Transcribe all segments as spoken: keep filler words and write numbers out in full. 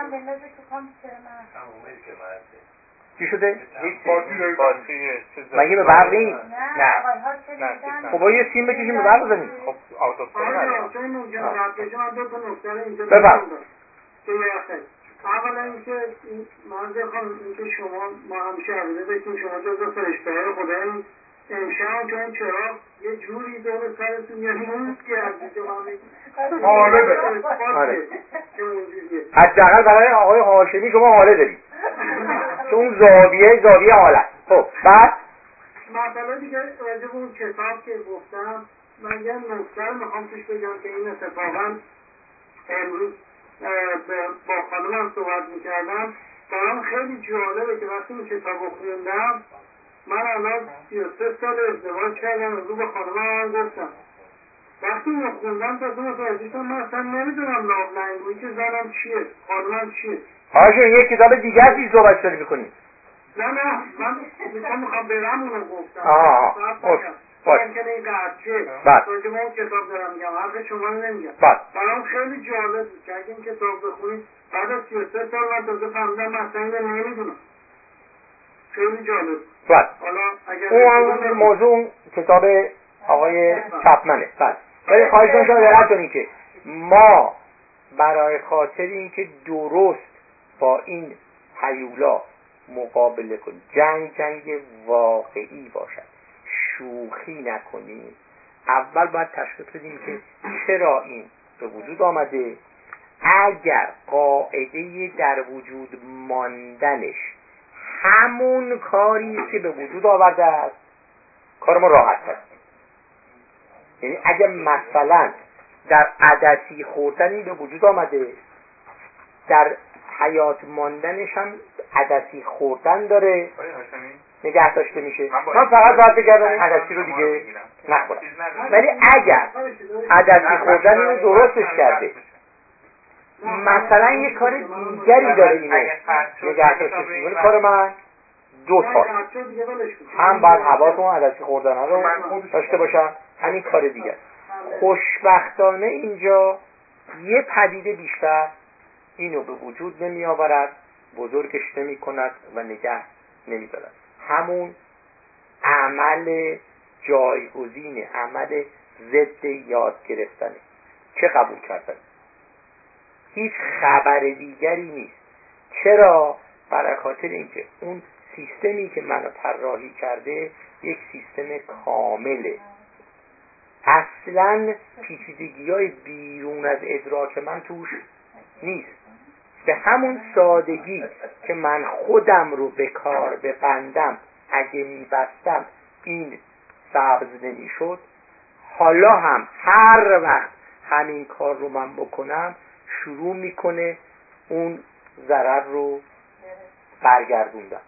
هم بندازه تو کامپیوتر من. همون که مرده. چی شده؟ باتری باتری مگه به برق نیست؟ نه آقای ها چه میدن؟ خب با یه سیم بکشیم به برق بزنیم. خب آتوفون نداره. چون ممکنه قبلش من دو تا نکته اینجا بفرم. که یه اولا اینکه من بخوام اینکه شما ما همیشه عقیده داشتیم شما جزو فرشته‌های خدایین، امشب چون چرا یه جوری دور سرتون یه نوز کردی که من حاله آره حداقل برای آقای هاشمی شما حاله دارید چون زاویه زاویه حالت. خب بعد مسئله دیگه راجع به اون کتاب که گفتم من یه نکته رو میخوام توش بگم که این اتفاقا امروز با خانمم صحبت میکردم برام خیلی جالبه که وقتی این کتاب رو خوندم من الان سی و سه سال ازدواج کردم و رو به خانمم هم گفتم وقتی اینو خوندم تا تو متوجه شدم من اصلا نمیدونم لاو لنگویج زنم چیه خانمم چیه. هاشون یک کتاب دیگه چیز صحبت داری میکنی؟ نه نه من میخوام میخوام برم اونو گفتم آه باش باش ممکنه این قرچه بعد راجع به اون کتاب دارم میگم حرف شما رو نمیگم. بعد برام خیلی جالب بود که اگه این کتاب بخونید بعد از سی و سه سال من تازه فهمیدم من اصلا اینو نمیدونم. خیلی جالب. بعد حالا اگر اون موضوع کتاب آقای چپمنه. بعد ولی خواهش کنم شما دقت کنید که ما برای خاطر اینکه درست با این هیولا مقابله کنیم جنگ جنگ واقعی باشد شوخی نکنیم اول باید تشخیص بدیم که چرا این به وجود آمده. اگر قاعده در وجود ماندنش همون کاری که به وجود آورده است کار ما راحت است. یعنی اگر مثلا در عدسی خوردنی به وجود آمده در حیات ماندنش هم عدسی خوردن داره نگه داشته میشه. من فقط باید بگردم عدسی رو دیگه نخورم. ولی اگر عدسی خوردن رو درستش کرده مثلا یه کار دیگری داره اینو نگه داشته میشه کار من دو تا هم باید حواسمون عدسی خوردن رو داشته باشم همین کار دیگه. خوشبختانه اینجا یه پدیده بیشتر اینو به وجود نمی آورد بزرگش نمی کند و نگه نمی دارد. همون عمل جایگزین عمل ضد یاد گرفتنه چه قبول کردن هیچ خبر دیگری نیست. چرا؟ برای خاطر اینکه اون سیستمی که منو طراحی کرده یک سیستم کامله اصلا پیچیدگی های بیرون از ادراک من توش نیست. به همون سادگی که من خودم رو به کار ببندم اگه میبستم این سبز نمیشد حالا هم هر وقت همین کار رو من بکنم شروع میکنه اون ضرر رو برگردوندن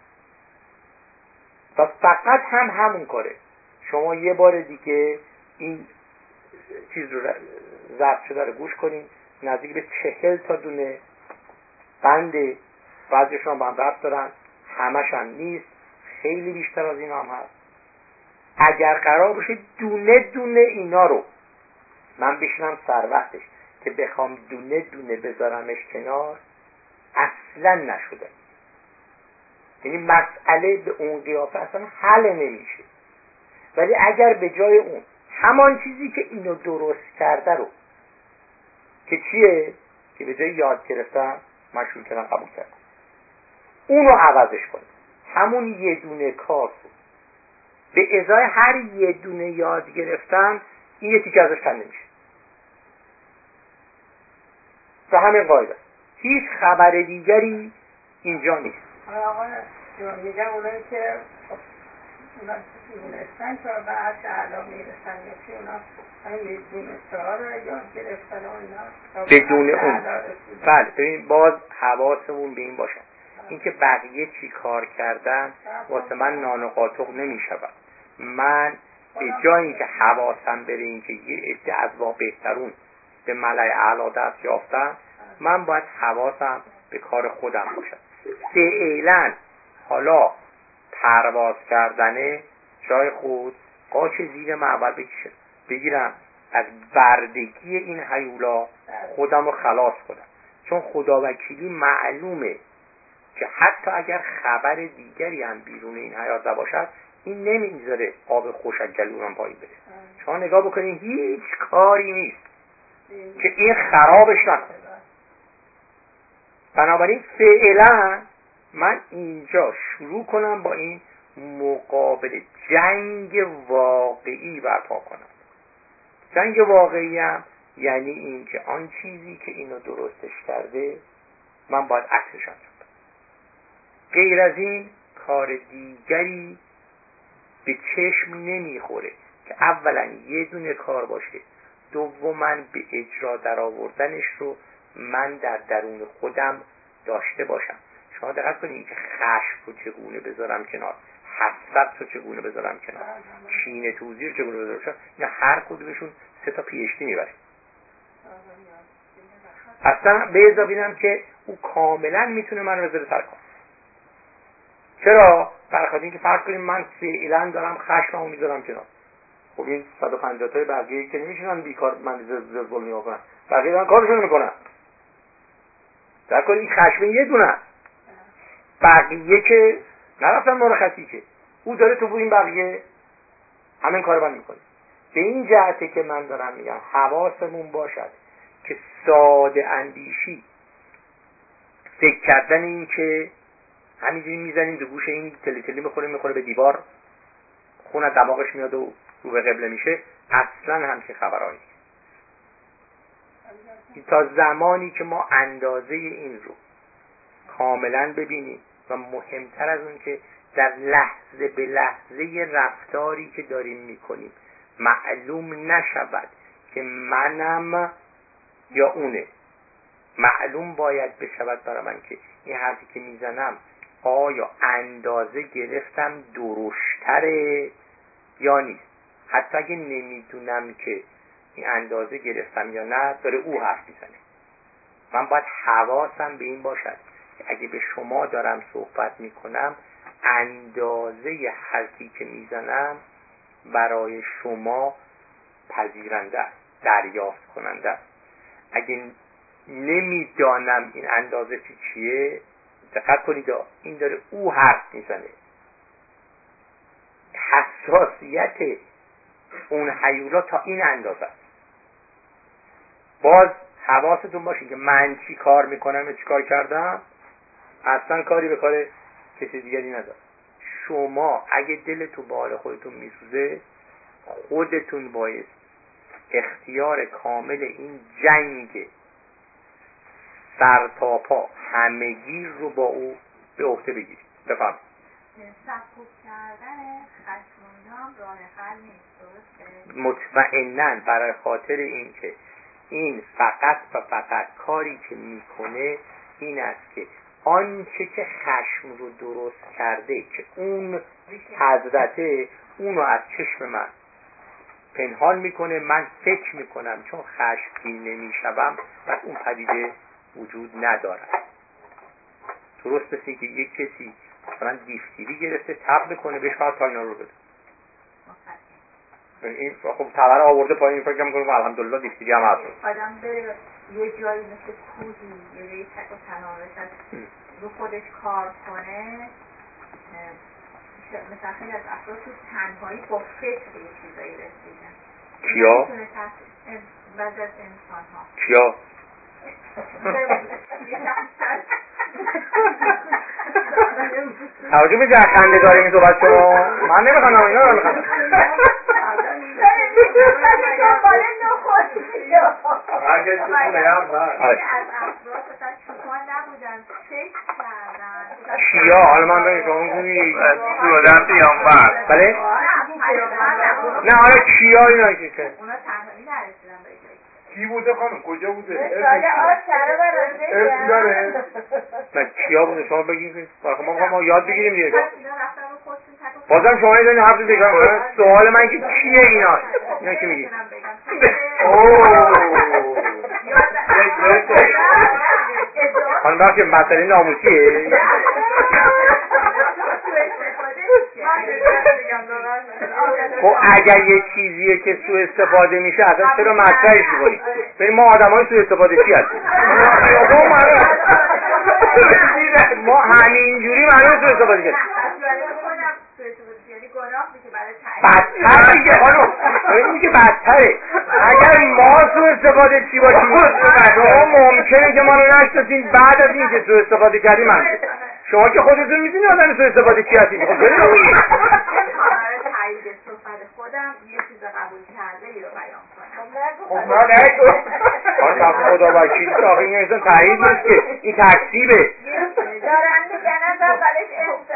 و فقط هم همون کاره. شما یه بار دیگه این چیز رو ضبط شده رو گوش کنین نزدیک به چهل تا دونه بنده بعضیشون با هم ربط دارن همش هم نیست خیلی بیشتر از این هم هست. اگر قرار باشه دونه دونه اینا رو من بشینم سر وقتش که بخوام دونه دونه بذارمش کنار اصلا نشده. یعنی مسئله به اون قیافه اصلا حل نمیشه. ولی اگر به جای اون همان چیزی که اینو درست کرده رو که چیه که به جای یاد گرفتم مشغول کردم قبول کردم اونو عوضش کنم همون یه دونه کار رو به ازای هر یه دونه یاد گرفتم این یه تیکه ازش کنده میشه و همین قاعده هیچ خبر دیگری اینجا نیست. آقا میگم اونایی که اونا دونستن تا بعد علا میرسن یکی اونا همین دونسته ها رو یاد گرفتن و اینا بدون اون بله ببین باز حواسمون به این باشه اینکه بقیه چی کار کردن واسه من نان و قاطق نمی شود. من به جای اینکه حواسم بره اینکه یه عده از ما بهترون به ملأ اعلی دست یافتن من باید حواسم به کار خودم باشه. فعلا حالا پرواز کردنه جای خود قاچ زیر معبر بکشه بگیرم از بردگی این هیولا خودم رو خلاص کنم. چون خداوکیلی معلومه که حتی اگر خبر دیگری هم بیرون این حیات نباشد این نمیذاره آب خوش از گلوم پایین بره. شما نگاه بکنید هیچ کاری نیست که این خرابش نکنه. بنابراین فعلا من اینجا شروع کنم با این مقابله جنگ واقعی برپا کنم. جنگ واقعی هم یعنی این که آن چیزی که اینو درستش کرده من باید عکسش انجام بدم. غیر از این کار دیگری به چشم نمیخوره که اولا یه دونه کار باشه، دوما به اجرا در آوردنش رو من در درون خودم داشته باشم. شما دقت کنید که خشم رو چگونه بذارم کنار، حسرت رو چگونه بذارم کنار، کینه توزی رو چگونه بذارم کنار. اینا هر کدومشون سه تا پی اچ دی میبره. اصلا به اضافه اینم که او کاملا میتونه من رو بذاره سر کار. چرا؟ برخاطر اینکه فرض کنیم من فعلا دارم خشممو میذارم کنار. خب این صد و پنجاه تای بقیه که نمیشونن بیکار من زل ظلمی بکنن، بقیه دارن کارشون میکنن. در کل این خشم یه دونه، بقیه که نرفتن مرخصی که او داره تو این بقیه همین کارو من میکنه. به این جهته که من دارم میگم حواسمون باشد که ساده اندیشی، فکر کردن این که همینجوری میزنیم تو گوش این تلی تلی میخوره میخوره به دیوار، خون از دماغش میاد و رو به قبله میشه، اصلا همچین خبرانی نیست. تا زمانی که ما اندازه این رو کاملا ببینیم و مهمتر از اون که در لحظه به لحظه رفتاری که داریم میکنیم معلوم نشود که منم یا اونه، معلوم باید بشود برای من که این حرفی که میزنم آیا اندازه گرفتم درشتره یا نیست. حتی اگه نمیدونم که این اندازه گرفتم یا نه، داره او حرف میزنه. من باید حواسم به این باشد که اگه به شما دارم صحبت میکنم اندازه حرفی که میزنم برای شما پذیرنده است، دریافت کننده است. اگه نمیدانم این اندازه چی چیه، دقت کنید این داره او حرف میزنه. حساسیت اون هیولا تا این اندازه است. باز حواستون باشه که من چی کار میکنم و چی کار کردم اصلا کاری به کار کسی دیگری نداره. شما اگه دلتون به حال خودتون میسوزه، خودتون باید اختیار کامل این جنگ سر تا پا همگی رو با او به عهده بگیرید. بفهم سبکوب کردن خشمونی هم راه حل نیست، درسته؟ مطمئناً برای خاطر این که این فقط و فقط کاری که میکنه این است که آنچه که خشم رو درست کرده که اون حضرته اونو از چشم من پنهان میکنه. من فکر میکنم چون خشمگین نمیشوم پس اون پدیده وجود نداره. درست مثل که یک کسی مثلا دیفتری گرفته تب میکنه بهش باید تاینا رو بده. این خب تبر آورده پایین فکر میکنم الحمدلله دیفتری هم هست. آدم بره یه جایی مثل کوهی یه جایی تک و تنها بشد رو خودش کار کنه. مثلا خیلی از افراد تو تنهایی با فکر به یه چیزایی رسیدن. کیا؟ بعضی از انسان ها. کیا؟ توجه به جه خنده داریم این صحبت شما. من نمیخوانم اینا رو نمیخوانم. هرگز تو خونه هم بر از افراد مثلا چوکان نبودن فکر کردن کیا؟ حالا من بگیم شما میگونی سودن پیامبر. بله؟ نه حالا کیا اینا که که اونا تنهایی نرسیدن به جایی. کی بوده خانم؟ کجا بوده؟ ساله آب سره برازه اسم داره؟ نه کیا بوده شما بگیم که ما ما یاد بگیریم دیگه. اینا رفتن رو خودشون تک و بازم شما این حرف دیگه کنن. سوال من که کیه اینا؟ اینا کی میگی؟ اوه خانم بخش مسئله ناموسیه. خب اگر یه چیزیه که سوء استفاده میشه اصلا چرا مطرحش می‌کنی؟ ببین ما آدمای سوء استفاده چی هستیم؟ ما همینجوری معلومه سوء استفاده کردیم. بدتر دیگه خانم، این که بدتره. اگر ما سوء استفاده چی باشیم، شما ممکنه که ما رو نشناسین بعد از این که سوء استفاده کردیم هم. شما که خودتون میدونی آدم سوء استفاده چی هستید. تایید صحبت خودم یه چیز قبول کرده ای رو بیان کنم. خب نه نگو. آن خدا وکیل تو آخه این انسان تایید نیست که این تکذیبه. دارن میگن از اولش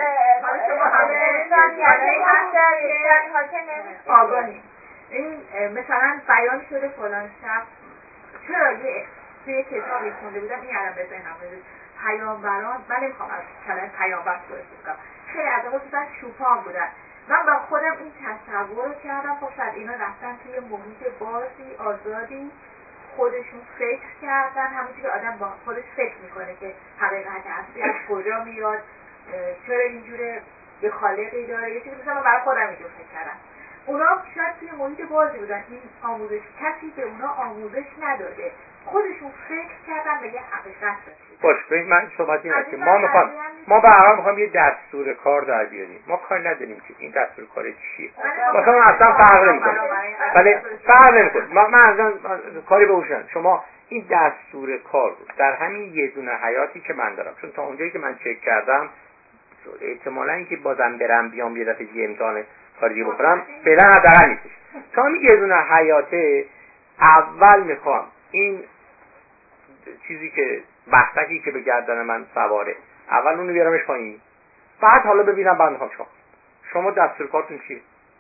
انسانیتی هست که نمیشه آگاهی. این مثلا بیان شده فلان شب چرا یه توی کتابی خونده بودم این الان به ذهنم رسید پیامبران، من نمیخوام از کلمه پیامبر صحبت کنم، خیلی از اون مثلا چوپان بودن. من با خودم این تصور رو کردم خب شاید اینا رفتن توی محیط بازی آزادی خودشون فکر کردن، همونجوری که آدم با خودش فکر میکنه که حقیقت اصلی از کجا میاد، چرا اینجوره، یه خالقی داره، یه چیزی مثلا من برای خودم اینجور فکر کردم. اونا شاید توی محیط بازی بودن، این آموزش کسی به اونا آموزش نداده، خودشون فکر کردن به یه حقیقت رسیدن. باش ببین من صحبتی اینه که ما میخوام ما به هر حال میخوام یه دستور کار در بیاریم. ما کار نداریم که این دستور کار چیه. مثلا اصلا فرق نمیکنه. ولی فرق نمیکنه. من من اصلا کاری به اوشن. شما این دستور کار رو در همین یه دونه حیاتی که من دارم، چون تا اونجایی که من چک کردم احتمالاً اینکه بازم برم بیام یه دفعه دیگه امتحان کاری دیگه بکنم فعلا حداقل نیستش. تا همین یه دونه حیاته اول میخوام این چیزی که بختکی که به گردن من سواره اول اونو بیارمش پایین، بعد حالا ببینم بعد میخوام شما شما دستور کارتون چیه؟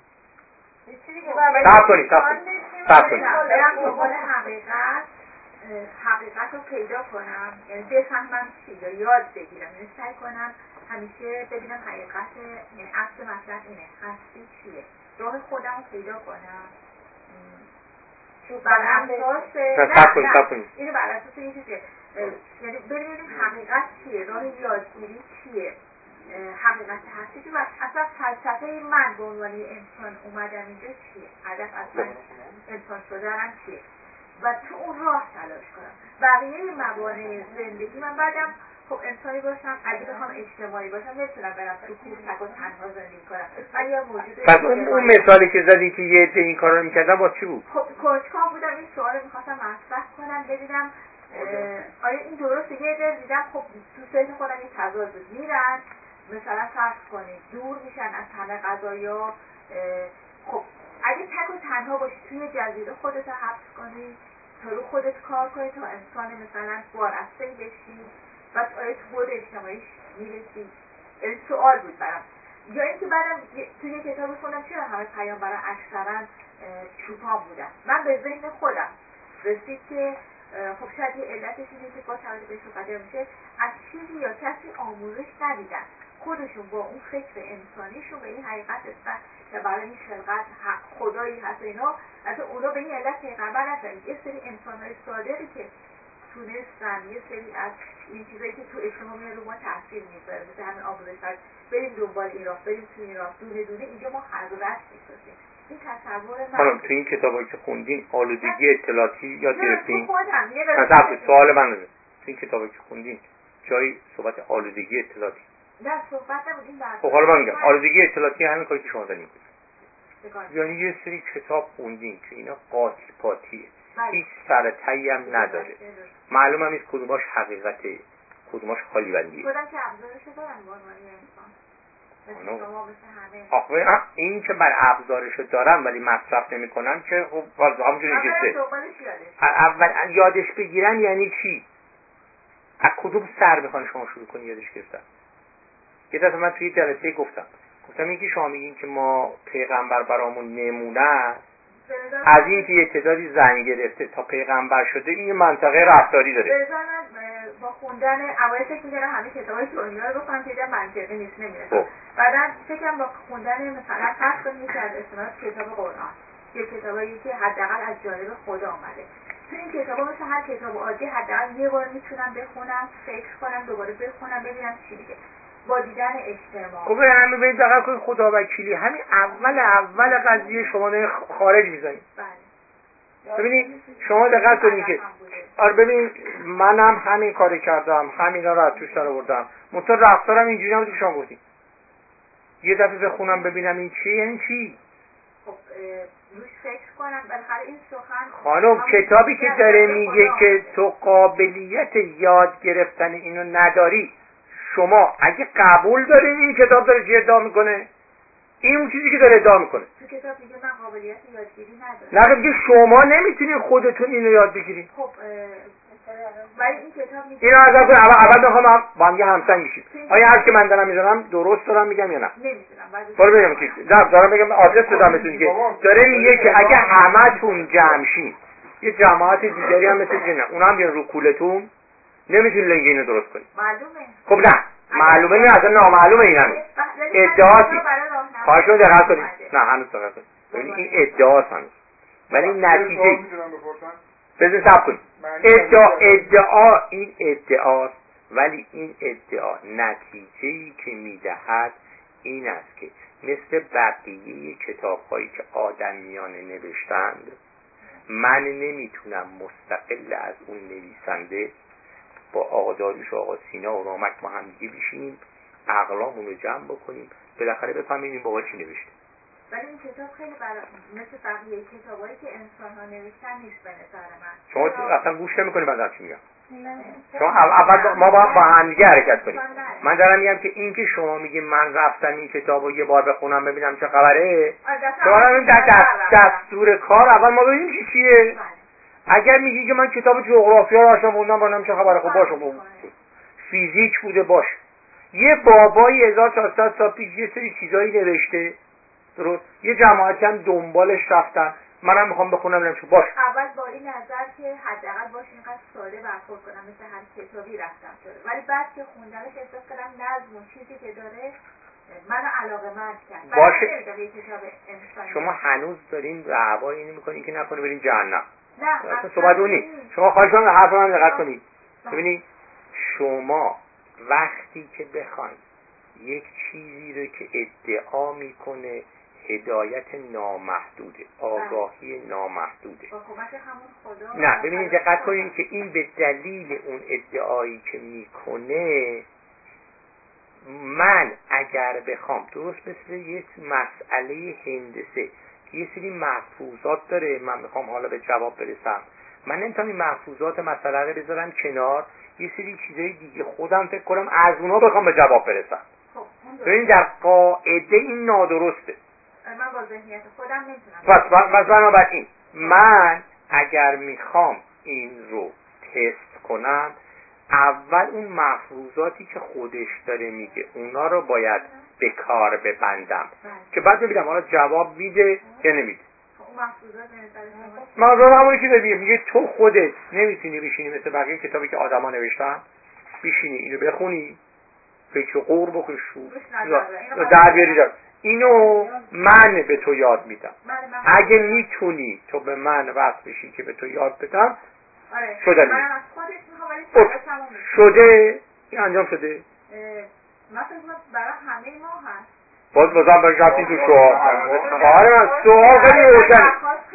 صبر کنید صبر کنید صبر کنید برم دنبال حقیقت حقیقت رو پیدا کنم، یعنی بفهمم چی یا یاد بگیرم، یعنی سعی کنم همیشه ببینم حقیقت، یعنی اصل مطلب اینه هستی چیه، راه خودم رو پیدا کنم بر اساس نه اینو بر اساس یه چیزه، یعنی ببینیم حقیقت چیه، راه یادگیری چیه، حقیقت هستی چیه و اصلا فلسفه من به عنوان انسان اومدم اینجا چیه، هدف اصلا انسان شدنم چیه و تو اون راه تلاش کنم. بقیه موانع زندگی من بعدم خب انسانی باشم، اگه بخوام اجتماعی باشم نمیتونم برم تو کوه تک و تنها زندگی کنم. من یه موجود پس اون, اون مثالی که زدی که یه عده این کارا رو می‌کردن با چی بود؟ خب کنجکاو بودم این سوالو می‌خواستم مطرح کنم ببینم آیا این درسته. یه عده دیدم خب تو ذهن خودم این تضاد بود، میرن مثلا فرض کنید دور میشن از همه قضایا، خب اگه تک و تنها باشی توی جزیره خودت حبس کنی تا رو خودت کار کنی تا انسان مثلا وارسته بشی و آیا تو بود اجتماعیش میرسی، این سوال بود برام. یا اینکه بعدم توی یه کتاب خوندم چرا همه پیامبران اکثرا چوپان بودن. من به ذهن خودم رسید که خب شاید یه علتش اینه که با توجه به صحبت میشه از چیزی یا کسی آموزش ندیدن، خودشون با اون فکر انسانیشون به این حقیقت رسیدن که برای این خلقت خدایی هست و اینا، اصلا اونا به این علت پیغمبر نشدن. یه سری انسان‌های صادقی که تونستن یه سری از این چیزایی که تو اجتماع میاد رو ما تاثیر میذاره، مثل همین آموزش هست بریم دنبال این راه، بریم تو این راه، دونه دونه اینجا ما حضرت میسازیم. این تصور من خانم تو این کتابایی که خوندین آلودگی اطلاعاتی یاد گرفتین؟ مثلا سوال من رو تو این کتابایی که خوندین جایی صحبت آلودگی اطلاعاتی؟ نه صحبت نبودیم بعد. خب حالا من میگم آلودگی اطلاعاتی همین کاری که شما دارین میکنید. یعنی یه سری کتاب خوندین که اینا قاطی پاتیه، هیچ سر تی هم نداره، معلوم هم نیست کدوماش حقیقته کدوماش خالی بندیه. خودم که ابزارشو دارم به عنوان انسان آخه این که بر ابزارشو دارم ولی مصرف نمی کنم که خب همونجوری نیسته. اول یادش بگیرم یعنی چی؟ از کدوم سر میخوان شما شروع کنی یادش گرفتن؟ یه دفعه من توی جلسه گفتم گفتم این که شما میگین که ما پیغمبر برامون نمونه از این که یه تعدادی زن گرفته تا پیغمبر شده این یه منطقه رفتاری داره. بذار با خوندن اوایل فکر می‌کردم همه کتابای دنیا رو بخونم که دیدم منطقی نیست نمیرسم. بعداً فکرم با خوندن مثلا فرض کنید که از اسناد کتاب قرآن یه کتابایی که حداقل از جانب خدا اومده. تو این کتابا مثل هر کتاب عادی حداقل یه بار میتونم بخونم، فکر کنم، دوباره بخونم ببینم چی میگه. با دیدن اجتماع. خب همین ببین دقیقاً کنید خدا وکیلی همین اول اول قضیه شما نه خارج می‌زنید. بله. ببینید شما دقت کنید که آره ببین منم همین کاری کردم، همینا رو از توش در آوردم. منتها رفتارم اینجوری نبود که شما گفتید. یه دفعه بخونم ببینم این چیه، این چی؟ خب روش فکر کنم بالاخره این سخن خانم کتابی که داره میگه که تو قابلیت یاد گرفتن اینو نداری، شما اگه قبول دارین این کتاب داره چی ادعا میکنه؟ این اون چیزی که داره ادعا میکنه. تو کتاب میگه من قابلیت یادگیری ندارم. نه میگه شما نمیتونین خودتون اینو یاد بگیرید. خب ولی این کتاب میگه اینو از اول اول میخوام با هم یه همسنگ میشیم. آیا هر که من دارم میذارم درست دارم میگم یا نه؟ نمیدونم. برو بگم که نه دارم میگم آدرس دادم بهتون که داره میگه که اگه همتون جمع شین یه جماعت دیگری هم مثل جنه اونا هم بیان رو کولتون نمیتونین لنگ اینو درست کنید. معلومه. خب نه معلومه نه اصلا نامعلومه این همین ادعاتی. خواهش کنید دقت کنید. نه هنوز دقت کنید. ببینید این ادعاست هنوز ولی نتیجه بزن صبر کنید. ادعا ادعا این ادعاست ولی این ادعا نتیجه‌ای که میدهد این است که مثل بقیه کتاب‌هایی که آدمیان نوشتند من نمیتونم مستقل از اون نویسنده با آقا داریوش و آقا سینا و رامک ما هم دیگه بشینیم عقلامون رو جمع بکنیم بالاخره بفهمیم این بابا چی نوشته. ولی این کتاب خیلی برای مثل بقیه کتابایی که انسان‌ها نوشتن نیست به نظر من. شما اصلا گوش نمی‌کنید من دارم چی میگم. شما اول ما با هم دیگه حرکت کنیم. من دارم میگم که این که شما میگی من رفتم این کتابو یه بار بخونم ببینم چه خبره. شما در دستور کار اول ما ببینیم چی چیه. اگر میگی که من کتاب جغرافیا رو اصلا خوندم ببینم چه خبره خب باشه. فیزیک بوده باشه. یه بابایی هزار و چهارصد سال پیش یه سری چیزایی نوشته. درست یه جماعتی هم دنبالش رفتن منم میخوام بخونم ببینم چه باشه. اول با این نظر که حداقل باشه اینقدر ساده برخورد کنم مثل هر کتابی رفتم شده ولی بعد که خوندنش احساس کردم نظم و چیزی که داره منو علاقه‌مند کرد. باشه کتاب انسانی. شما هنوز دارین دعوا اینو میکنین که نکنه برین جهنم. نه اصلا صحبت اونی. شما خواهش کنم حرف من دقت کنید. ببینید شما وقتی که بخواید یک چیزی رو که ادعا میکنه هدایت نامحدوده آگاهی نامحدوده نه ببینید دقت کنید که این به دلیل اون ادعایی که میکنه من اگر بخوام درست مثل یک مسئله هندسه که یه سری محفوظات داره من میخوام حالا به جواب برسم من نمیتونم این محفوظات مسئله رو بذارم کنار یه سری چیزای دیگه خودم فکر کنم از اونها بخوام به جواب برسم. ببین در قاعده این نادرسته. من با ذهنیت خودم نمیتونم. پس بنابراین من اگر میخوام این رو تست کنم اول اون مفروضاتی که خودش داره میگه اونا رو باید به کار ببندم که بعد ببینم حالا جواب میده یا نمیده. اون مفروضات به نظر من همونی که داره میگه تو خودت نمیتونی بشینی مثل بقیه کتابی که آدما نوشتن بشینی اینو بخونی فکر و قور بکنی شو در بیاری دار. اینو من به تو یاد میدم اگه میتونی تو به من وقت بشی که به تو یاد بدم شده شده این انجام شده من فکر برای همه ما هست باز بازم باید رفتیم تو سوال آره من سوال خیلی روشنه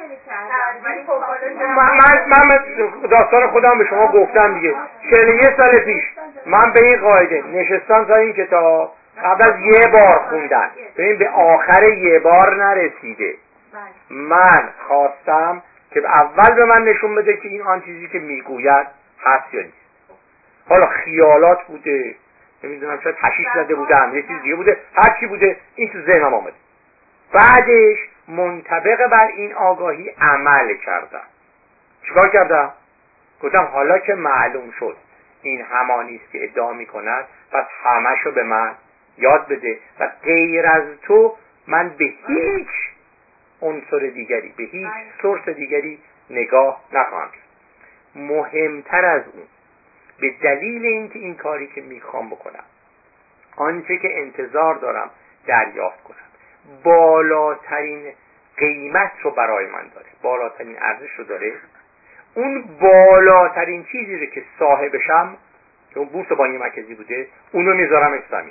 من من داستان خودم به شما گفتم دیگه چهل و یک سال پیش من به این قاعده نشستم تا این کتاب قبل از یه بار خوندن ببین به آخر یه بار نرسیده من خواستم که اول به من نشون بده که این آن چیزی که میگوید هست یا نیست. حالا خیالات بوده نمیدونم شاید حشیش زده بودم یه چیز دیگه بوده هر چی بوده این تو ذهنم آمده بعدش منطبق بر این آگاهی عمل کردم. چیکار کردم؟ گفتم حالا که معلوم شد این همانی است که ادعا میکند پس همشو به من یاد بده و غیر از تو من به هیچ عنصر دیگری به هیچ سورس دیگری نگاه نخواهم کرد. مهمتر از اون به دلیل اینکه این کاری که میخوام بکنم آنچه که انتظار دارم دریافت کنم بالاترین قیمت رو برای من داره بالاترین ارزش رو داره اون بالاترین چیزی رو که صاحبشم که اون بورس بانک مرکزی بوده اونو میذارم زمین.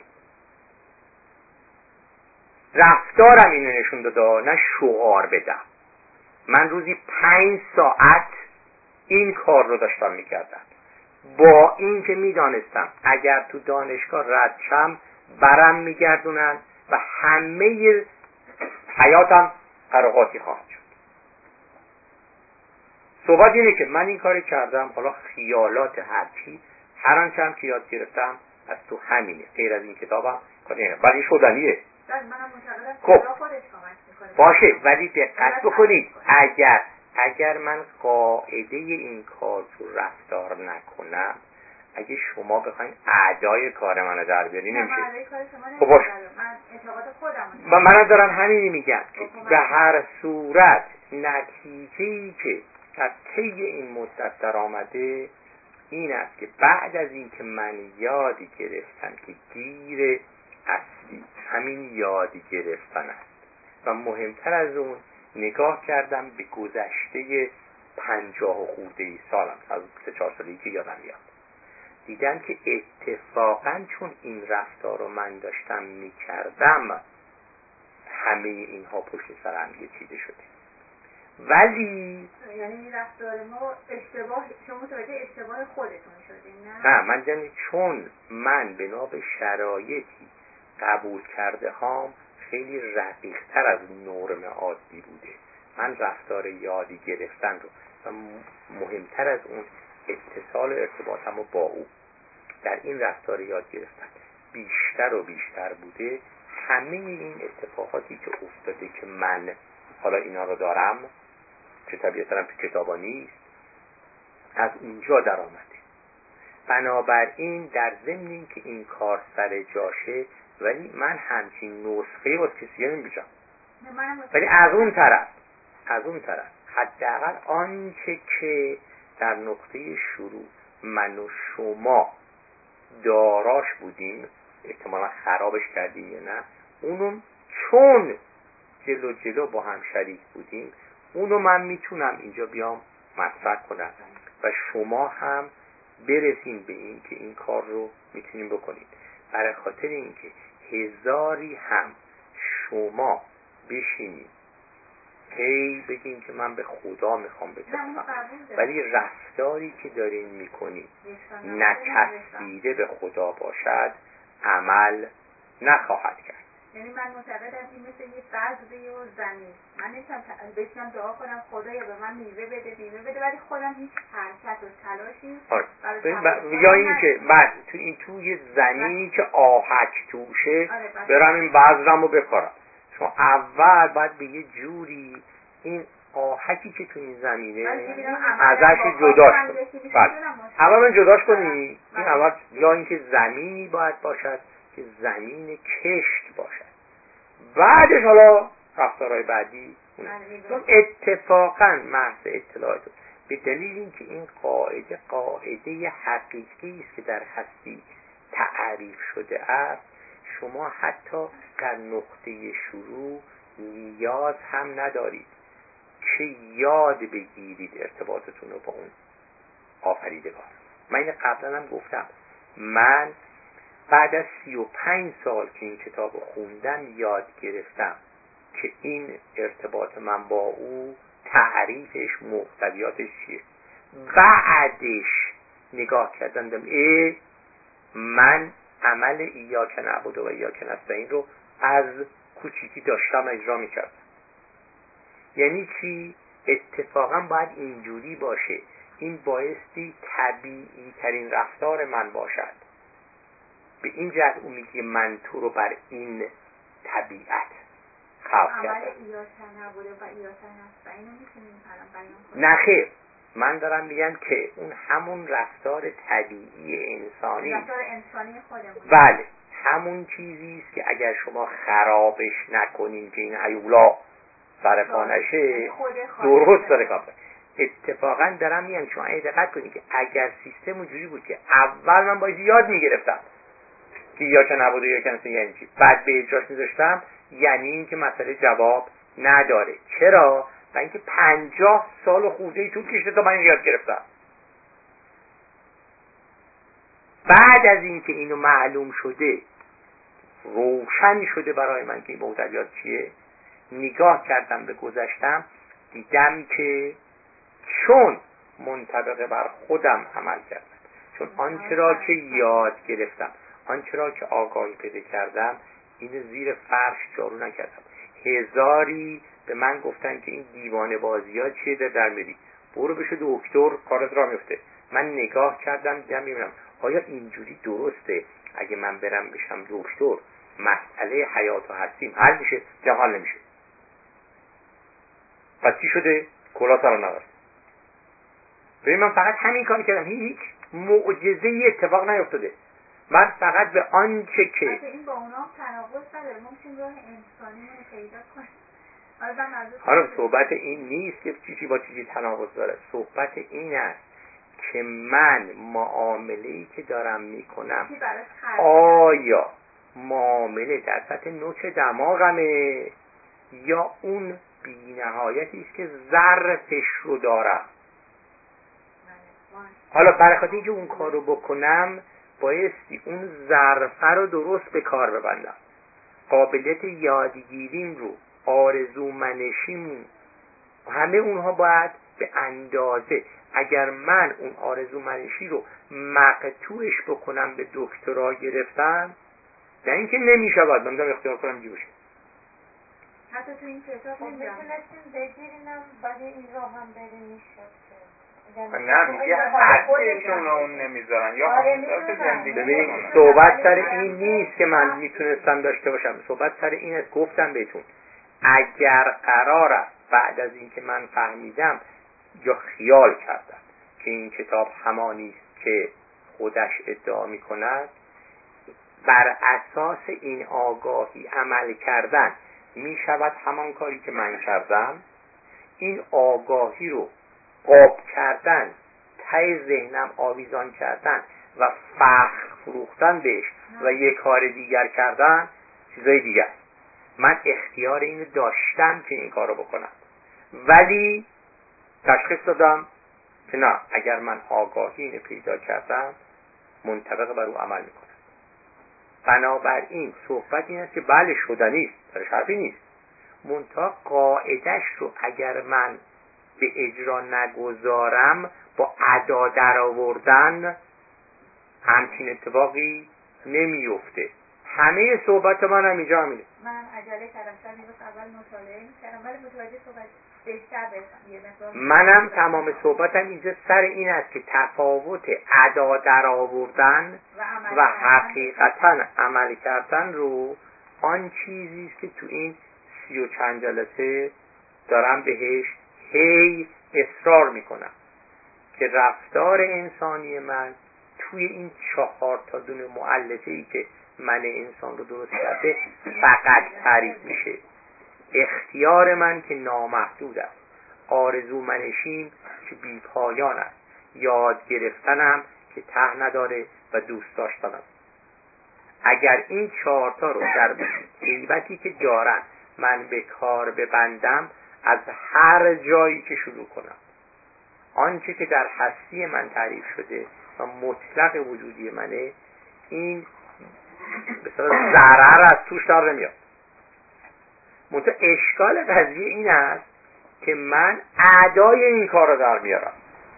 رفتارم اینو نشون داده نه شعار بدم من روزی پنج ساعت این کار رو داشتم میکردم، با این که میدانستم اگر تو دانشگاه رد شم برم میگردونن و همه حیاتم قراقاتی خواهد شد. صحبت اینه که من این کاری کردم، حالا خیالات هرچی هر آنچه هم که یاد گرفتم از تو همینه، غیر از این کتابم کاری نمی‌کنم. ولی شدنیه. خب باشه، ولی دقت بکنید، اگر اگر من قاعده این کار تو رفتار نکنم، اگه شما بخواید اعدای کار منو در بیاری نمیشه. خب باشه، من منم دارم همینی میگم که به هر صورت نتیجه‌ای که از طی این مدت در آمده این است که بعد از این که من یادی گرفتم که گیر اصلی همین یادی گرفتن است و مهمتر از اون نگاه کردم به گذشته پنجاه و خورده ای سالم، از سه چهار سالی که یادم میاد، دیدم که اتفاقا چون این رفتار رو من داشتم میکردم همه اینها پشت سر هم یه چیده شده. ولی یعنی رفتار ما اشتباه، شما متوجه اشتباه خودتون شدین نه؟ نه، من جمعی چون من بنا به شرایطی قبول کرده هام خیلی رقیق‌تر از نرم عادی بوده، من رفتار یادی گرفتن رو و مهمتر از اون اتصال ارتباطم رو با او در این رفتار یاد گرفتن بیشتر و بیشتر بوده. همه این اتفاقاتی که افتاده که من حالا اینا رو دارم که طبیعتاً تو کتابا نیست، از اونجا در آمده. بنابراین در ضمن این که این کار سر جاشه، ولی من همچین نسخه باز کسی نمیشم. ولی از اون طرف از اون طرف حداقل آنچه که در نقطه شروع من و شما داراش بودیم، احتمالا خرابش کردیم یا نه، اونو چون جلو جلو با هم شریک بودیم اونو من میتونم اینجا بیام مطرح کنم و شما هم برسیم به این که این کار رو میتونیم بکنید. برای خاطر اینکه هزاری هم شما بشینید هی بگین که من به خدا میخوام بچسبم، ولی رفتاری که دارین میکنید نچسبیده به خدا باشد عمل نخواهد کرد. یعنی من معتقدم این مثل یه بذره و زمین، من نمیتونم بشینم دعا کنم خدایا به من میوه بده میوه بده ولی خودم هیچ حرکت و تلاشی ب... یا این که بعد تو این توی زمینی که آهک توشه برم این بذرم رو بکارم. شما اول باید به یه جوری این آهکی که تو این زمینه ازش جداش کنی. بعد اول من جداش کنی این اول، یا اینکه زمینی باید باشد که زمین کشت باشد، بعدش حالا رفتارهای بعدی اون اتفاقا محض اطلاعاتون به دلیل اینکه این قاعده قاعده حقیقی است که در هستی تعریف شده است، شما حتی در نقطه شروع نیاز هم ندارید که یاد بگیرید ارتباطتون رو با اون آفریدگار. من این قبلا هم گفتم، من بعد از سی و پنج سال که این کتاب رو خوندم یاد گرفتم که این ارتباط من با او تعریفش مقتضیاتش چیه. بعدش نگاه کردم دم ای من عمل ایاک نعبد و ایاک نستعین رو از کوچیکی داشتم اجرا میکردم. یعنی چی؟ اتفاقا باید اینجوری باشه، این بایستی طبیعی ترین رفتار من باشد. به این جهت اون میگه من تو رو بر این طبیعت خلق کردم. عمل ایاک نعبد و ایاک نستعین رو میتونیم الان بیان کنیم؟ نه خیر، من دارم میگم که اون همون رفتار طبیعی انسانی، رفتار انسانی خودمون، بله همون چیزی است که اگر شما خرابش نکنین که این هیولا سرپا نشه درست داره کار. اتفاقا دارم میگم شما دقت کنید که اگر سیستم اونجوری بود که اول من باید یاد میگرفتم که یا که نبود یا که نستعین یعنی چی، بعد به اجراش میذاشتم، یعنی این که مسئله جواب نداره. چرا؟ و اینکه پنجاه سال خورده طول کشیده تا من یاد گرفتم. بعد از اینکه اینو معلوم شده، روشن شده برای من که این معتقدات چیه، نگاه کردم به گذشتم، دیدم که چون منطبق بر خودم عمل کردم، چون آنچه را که یاد گرفتم، آنچه را که آگاهی پیدا کردم، اینو زیر فرش جارو نکردم. هزاری به من گفتن که این دیوانه بازی ها چیه، در در میری برو بشه دکتر کارت را میفته. من نگاه کردم دیدم میبینم آیا اینجوری درسته اگه من برم بشم دکتر مسئله حیات و هستیم حل میشه یا حل نمیشه؟ پس چی شده؟ کلا سر نورد. ببین من فقط همین کار کردم، هیچ معجزه‌ای اتفاق نیفتاده. من فقط به آنچه که این با اونا تناقض نداره، ما میتونیم راه انسانی رو پیدا کنیم. حالا صحبت این نیست که چیزی با چیزی تناقض داره، صحبت این است که من معامله‌ای که دارم میکنم آیا معامله در سطح نوک دماغمه یا اون بی‌نهایتی است که ظرفش رو دارم. حالا برای خاطر اینکه اون کار رو بکنم بایستی اون ظرفه رو درست به کار ببندم، قابلیت یادگیریم رو، آرزو منشیم، همه اونها باید به اندازه. اگر من اون آرزو منشی رو مقطوعش بکنم به دکترا گرفتن، نه اینکه نمیشود من دارم اختیار کنم جی باشه. حتی تو این کتاب میتونستیم بگیرینم ولی این را هم بریم میشد. نه میگه حدشون رو اون نمیذارن یا ببینید صحبت سر این نیست که من میتونستم داشته باشم، صحبت سر این است گفتم بهتون اگر قرار است بعد از اینکه من فهمیدم یا خیال کردم که این کتاب همانی است که خودش ادعا میکند، بر اساس این آگاهی عمل کردن میشود همان کاری که من کردم، این آگاهی رو قاب کردن، ته ذهنم آویزان کردن و فخر فروختن بهش و یک کار دیگر کردن چیزای دیگر. من اختیار اینو داشتم که این کارو بکنم، ولی تشخیص دادم که نه، اگر من آگاهی اینو پیدا کردم منطبق بر او عمل میکنم. بنابراین صحبت این است که بله شدنی است، درش حرفی نیست، منتها قاعدش رو اگر من به اجرا نگذارم با ادا در آوردن همچین اتفاقی نمیفته. همه صحبت من هم اینجا همینه. من عجله کردم چون میگفت اول مطالعه میکردم ولی متوجه صحبت بهتر بشم یه مقدار. منم تمام صحبتم اینجا سر این است که تفاوت ادا در آوردن و, و حقیقتا عمل کردن رو آن چیزی است که تو این سی و چند جلسه دارم بهش هی اصرار میکنم که رفتار انسانی من توی این چهار تا دونه مؤلفه ای که من انسان رو درست کرده فقط تعریف میشه. اختیار من که نامحدود است، آرزو منشیم که بی پایان است، یاد گرفتنم که ته نداره و دوست داشتنم. اگر این چهار تا رو در قیمتی که دارن من به کار ببندم، از هر جایی که شروع کنم آنچه که در هستی من تعریف شده و مطلق وجودی منه، این بسیار ضرر از توش در نمیاد. منتها اشکال قضیه این است که من ادای این کار رو در میارم.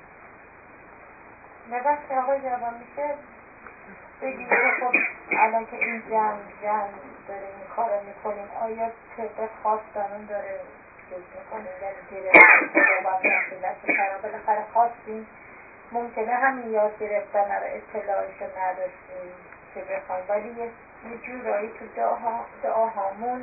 نبست آقای جوان میشه بگید که خب الان که این جمع جمع داره این کار رو میکنیم آیا طبق خاص دارون داره فکر میکنیم یعنی گرفتیم و باید بالاخره خواستیم ممکنه همین یاد گرفتن رو اطلاعش رو نداشتیم که بخوایم ولی یه جورایی تو دعاها دعاهامون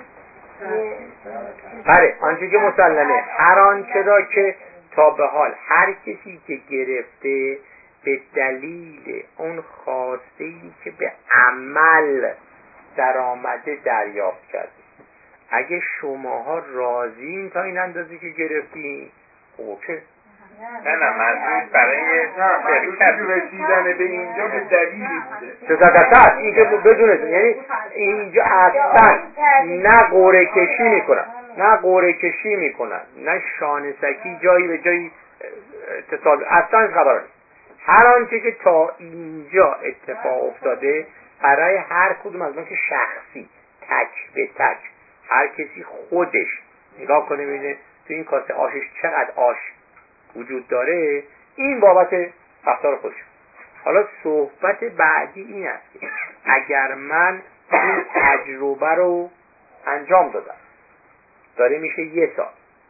بله آنچه که مسلمه هر آنچه را که تا به حال هر کسی که گرفته به دلیل اون خواسته‌ای که به عمل در آمده دریافت کرده. اگه شماها راضین تا این اندازه که گرفتین اوکی. نه نه منظور برای شرکت رسیدن به اینجا به دلیلی بوده. چه صد این که بدونید یعنی اینجا اصلا نه قوره کشی میکنن نه قوره کشی میکنن نه شانسکی جایی به جایی اتصال اصلا خبر نیست. هر آنچه که تا اینجا اتفاق افتاده برای هر کدوم از ما که شخصی تک به تک هر کسی خودش نگاه کنه ببینه تو این کاسه آشش چقدر آش وجود داره، این بابت رفتار خودش. حالا صحبت بعدی این است که اگر من این تجربه رو انجام دادم، داره میشه یه سال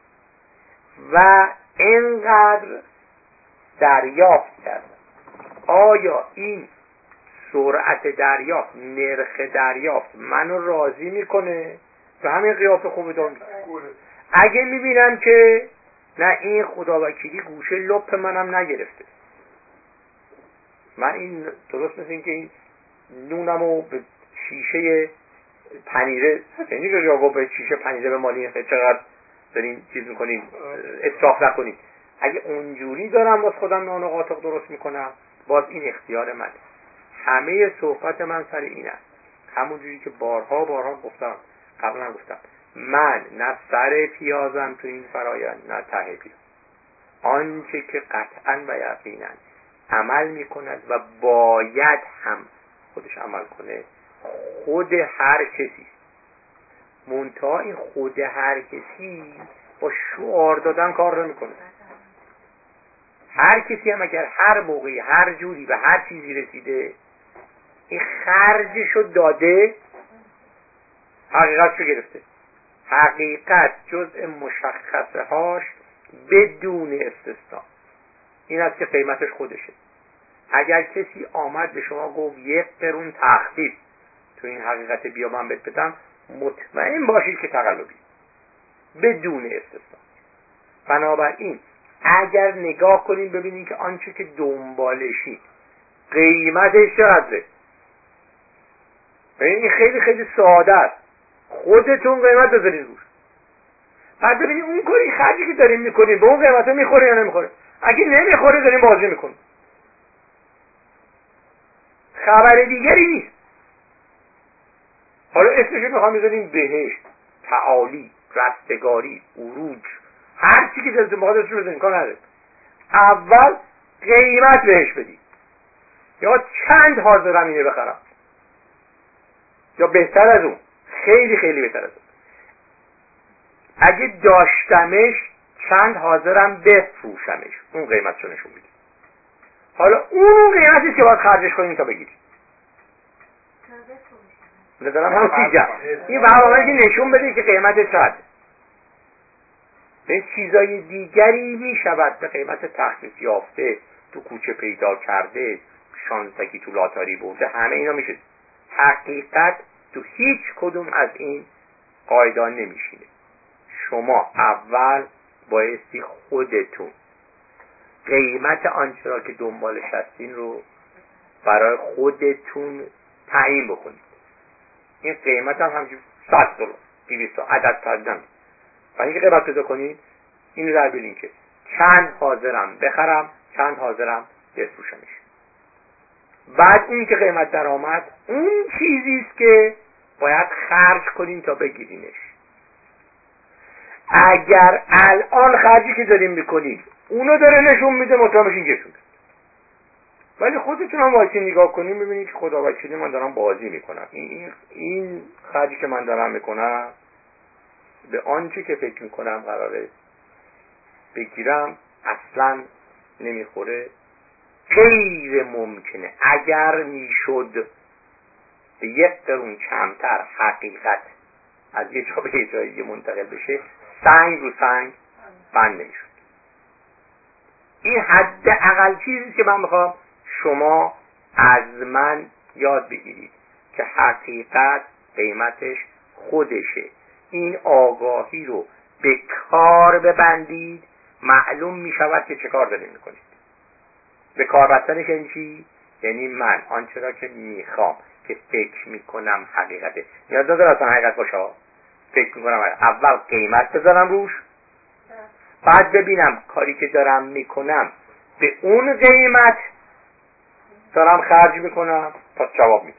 و اینقدر دریافت کردم، آیا این سرعت دریافت، نرخ دریافت منو راضی میکنه؟ به همین قیافه خوب ادامه. اگه میبینم که نه این خدا وکیلی گوشه لپ منم نگرفته، من این درست مثل این که این نونمو به شیشه پنیره، یعنی که جاگو به شیشه پنیره به مالی خیلی چقدر داریم چیز میکنیم، اصراف نکنیم. اگه اونجوری دارم باز خودم نان و قاطق درست میکنم، باز این اختیار منه. همه صحبت من سر این است، همونجوری که بارها بارها گفتم، قبلا گفتم، من نه سر پیازم تو این فرایند نه ته پیاز. آنچه که قطعا و یقینا عمل میکند و باید هم خودش عمل کنه خود هر کسی. منتها این خود هر کسی با شعار دادن کار نمیکنه. هر کسی هم اگر هر موقعی هر جوری به هر چیزی رسیده، این خرجشو داده، حقیقتشو گرفته. حقیقت جزء مشخصه هاش بدون استثناء این است که قیمتش خودشه. اگر کسی آمد به شما گفت یک قرون تخفیف تو این حقیقت بیا من بهت بدم، مطمئن باشید که تقلبی بدون استثناء. بنابراین اگر نگاه کنیم ببینیم که آنچه که دنبالشی قیمتش چقدره، این خیلی خیلی ساده است، خودتون قیمت بذارین روش، بعد ببینید اون کاری خرجی که داریم میکنیم به اون قیمته میخوره یا نمیخوره. اگه نمیخوره داریم بازی میکنیم، خبر دیگری نیست. حالا اسمش رو میخوام بذاریم بهشت، تعالی، رستگاری، عروج، هر چی که دلتون بخواد اسمش رو بذاریم، کار نداره. اول قیمت بهش بدید، یا چند حاضرم اینه بخرم، یا بهتر از اون، خیلی خیلی بهتر از اون، اگه داشتمش چند حاضرم بفروشمش، اون قیمتشو نشون بدید. حالا اون قیمتی که باید خرجش کنیم تا بگیرید. نظرم هم چیزه این برنامه نشون بده که قیمت چقدر. به چیزای دیگری می شود به قیمت تخفیف یافته، تو کوچه پیدا کرده، شانسکی تو لاتاری برده، همه اینا میشه. حقیقت تو هیچ کدوم از این قاعدان نمیشینه. شما اول بایستی خودتون قیمت آنچه را که دنبالش هستین رو برای خودتون تعیین بکنید. این قیمت هم همجور صد دلار دویست عدد پردن، برای اینکه قیمت پیدا کنید این رو در بینید که چند حاضرم بخرم، چند حاضرم بفروشمش. بعد اون که قیمت در آمد، اون چیزیست که باید خرج کنیم تا بگیرینش. اگر الان خرجی که داریم میکنیم اونو داره نشون میده، مطمئن باشین گیرتون. ولی خودتون هم وایسی نگاه کنیم ببینید که خدا وکیلی من دارم بازی میکنم، این, این, این خرجی که من دارم میکنم به آنچه که فکر میکنم قراره بگیرم اصلا نمیخوره. غیر ممکنه. اگر میشد به یک قرون کمتر حقیقت از یه جا به یه جایی منتقل بشه، سنگ رو سنگ بند نمیشد. این حد اقل چیزی که من میخوام شما از من یاد بگیرید که حقیقت قیمتش خودشه. این آگاهی رو به کار ببندید، معلوم میشود که چه کار دارید میکنید. به کار بستنش یعنی چی؟ یعنی من آنچه را که میخوام که فکر میکنم حقیقته، نیاز نداره اصلا حقیقت باشه، فکر میکنم اول قیمت بذارم روش، بعد ببینم کاری که دارم میکنم به اون قیمت دارم خرج میکنم، پس جواب میدم.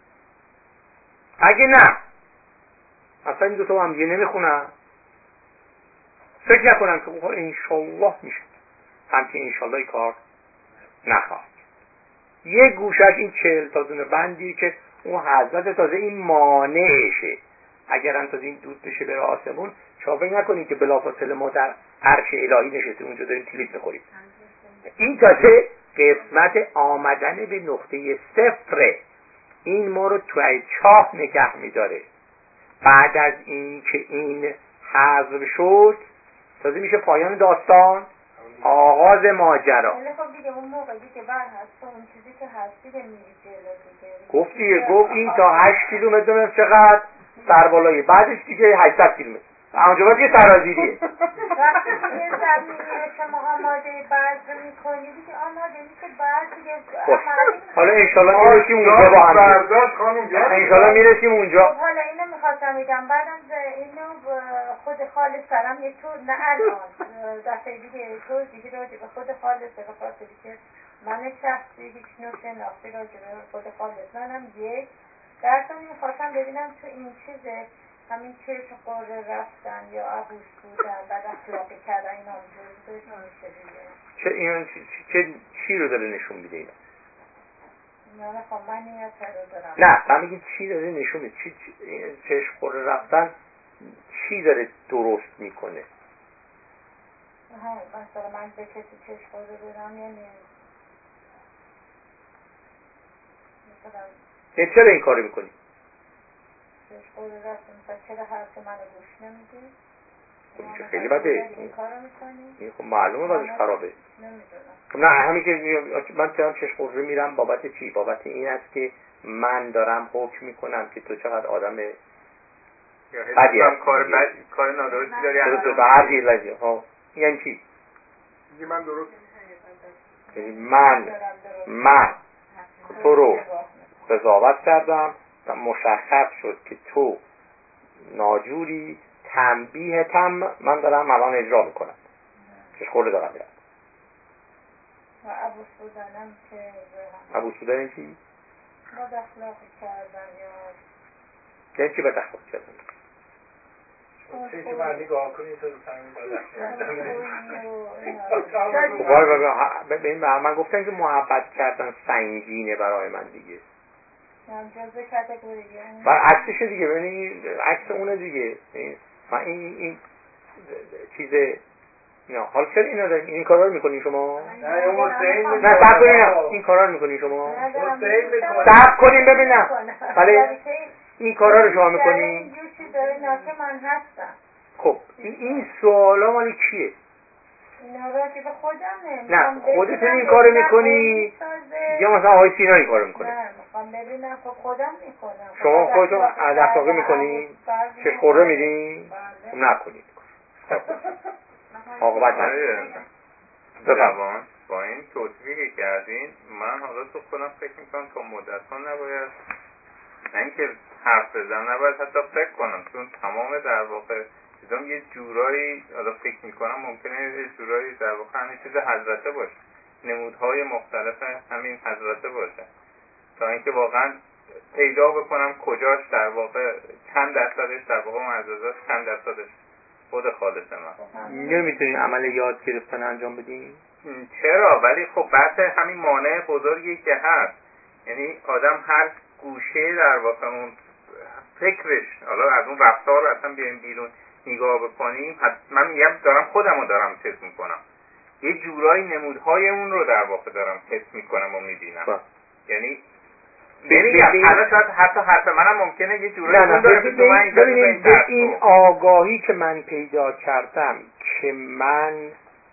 اگه نه اصلا این دوتا هم دیگه نمیخونم، فکر نکنم که انشالله میشه، همچنین انشالله کار نخواهد. یه گوشش این چهل تا دونه بندی که اون حضرت تازه این مانعشه، اگر هم تازه این دود بشه بره آسمون، شما فکر نکنید که بلافاصله ما در عرش الهی نشستیم اونجا داریم کلید میخوریم. این تازه قسمت آمدن به نقطه صفر، این ما رو توی چاه نگه میداره. بعد از این که این حذف شد تازه میشه پایان داستان، آغاز ماجرا. ولی خب دیگه اون موقع دیگه بر هست اون چیزی که هستی به میری جلو دیگه. گفت دیگه گفت این تا هشت کیلومتر نمیدونم چقدر سربالایی، بعدش دیگه هشتصد کیلومتر اونجا باید یه سرازیریه. وقتی یه زمینی رو شما آماده بذر میکنی دیگه آماده میشه بعد دیگه حالا انشالله میرسیم اونجا با هم برداشت خانم جان، انشالله میرسیم اونجا. خب حالا اینو میخواستم بگم بعدم اینو خود خالص سرم یه طور نه الان دفعه دیگه توضیحی راجع به خود خالصه به خاطری که من شخصی هیچ نوع شناختی راجع به خود خالص ندارم. یک در ثانی میخواستم ببینم تو این چیزه همین چشم قره رفتن یا عبوس بودن بعد اخلاقی کردن این هم جزء میشه دیگه. چه این چه, چه چی رو داره نشون میده اینا؟ نه خب من نیت رو دارم. نه من میگم چی داره نشون میده؟ چی چشم قره رفتن چی داره درست میکنه؟ ها مثلا من به کسی چشم قره بدم یعنی مثلا چرا این کارو میکنی؟ چشم قره رفتن مثلا چرا حرف منو گوش نمیدی؟ خب خیلی بده. این کارو میکنی؟ این خب معلومه بعدش خرابه. نمیدونم. خب نه همین که من چرا چشم قره میرم بابت چی؟ بابت این است که من دارم حکم میکنم که تو چقدر آدم بدی هستی، کار بد کار نادرستی داری انجام به هر لحظه. ها یعنی چی؟ میگه من درست یعنی من من تو رو قضاوت کردم و مشخص شد که تو ناجوری، تنبیهتم من دارم الان اجرا میکنم، چه خورده دارم میرم و عبوس بودنم که عبوس بودن چی؟ بد اخلاقی کردن یا یعنی چی بد اخلاقی کردن؟ چه که من نگاه کنی تو فهمی بد اخلاقی. من گفتم که محبت کردن سنگینه برای من دیگه. جزء کاتگوریه. بر عکسش دیگه ببینید عکس اونه دیگه. من این این چیز نه حال چرا اینا دارین این کارا رو میکنین شما؟ نه حسین نه صبر کنین این کارا رو میکنین شما؟ حسین میکنه. صبر کنین ببینم. ولی این کارا رو شما میکنین؟ یه چیز داره نه که من هستم. خب این این سوالا مال کیه؟ اینا راجع به خودمه. نه خودتون این کارو میکنی یا مثلا آقای سینا این کارو میکنه؟ نه میخوام ببینم خب خودم میکنم. شما خودتون از اخلاقی میکنین؟ چه خوره میدین؟ نکنید. عاقبت نداره. زبان با این توصیفی که کردین من حالا تو خودم فکر میکنم تا مدت ها نباید نه اینکه حرف بزنم نباید حتی فکر کنم، چون تمام در واقع چیزام یه جورایی حالا فکر میکنم ممکنه یه جورایی در واقع همین چیز حضرته باشه، نمودهای مختلف همین حضرته باشه، تا اینکه واقعا پیدا بکنم کجاش در واقع چند درصدش در واقع معززاش چند درصدش خود خالص من. نمیتونین عمل یاد گرفتن انجام بدین؟ چرا؟ ولی خب بحث همین مانع بزرگی که هست، یعنی آدم هر گوشه در واقع اون فکرش، حالا از اون رفتار رو اصلا بیایم بیرون نگاه بکنیم، من میگم دارم خودم رو دارم تست میکنم، یه جورایی نمودهای اون رو در واقع دارم تست میکنم و میبینم. یعنی نمیگم حالا شاید حتی حرف منم ممکنه یه جورایی اون داره که من ببینید به این آگاهی که من پیدا کردم که من